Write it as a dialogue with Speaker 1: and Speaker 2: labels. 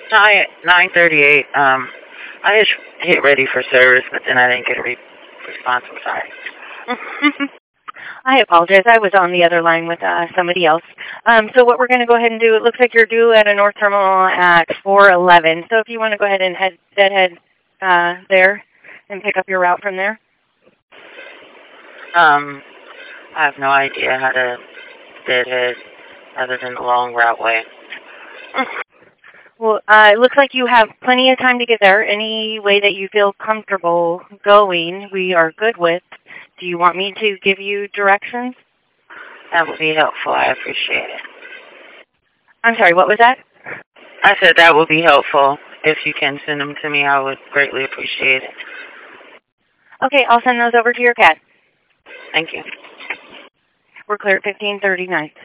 Speaker 1: Hi, 9:38. I just hit ready for service, but then I didn't get a response. I'm sorry.
Speaker 2: I apologize. I was on the other line with somebody else. So what we're going to go ahead and do, it looks like you're due at a north terminal at 4:11. So if you want to go ahead and head there and pick up your route from there.
Speaker 1: I have no idea how to deadhead other than the long route way.
Speaker 2: Well, it looks like you have plenty of time to get there. Any way that you feel comfortable going, we are good with. Do you want me to give you directions?
Speaker 1: That would be helpful. I appreciate it.
Speaker 2: I'm sorry, what was that?
Speaker 1: I said that would be helpful. If you can send them to me, I would greatly appreciate it.
Speaker 2: Okay, I'll send those over to your CAD.
Speaker 1: Thank you.
Speaker 2: We're clear at 1539.